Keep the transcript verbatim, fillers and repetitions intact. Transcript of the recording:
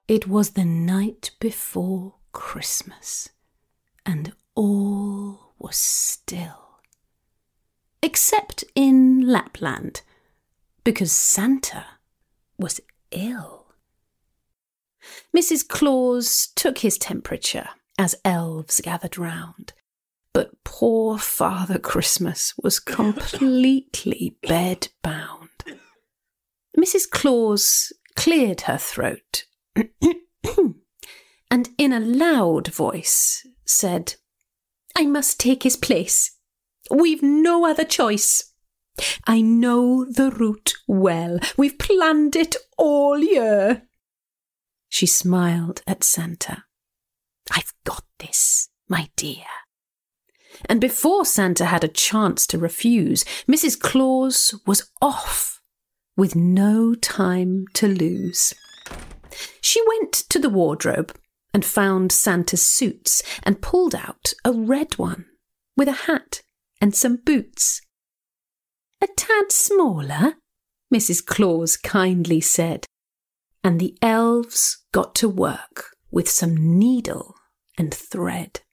It was the night before Christmas, and all was still. Except in Lapland, because Santa was ill. Missus Claus took his temperature as elves gathered round, but poor Father Christmas was completely bed-bound. Missus Claus cleared her throat and in a loud voice said, "I must take his place. We've no other choice. I know the route well. We've planned it all year." She smiled at Santa. "I've got this, my dear." And before Santa had a chance to refuse, Missus Claus was off, with no time to lose. She went to the wardrobe and found Santa's suits and pulled out a red one with a hat and some boots. "A tad smaller," Missus Claus kindly said, and the elves got to work with some needle and thread.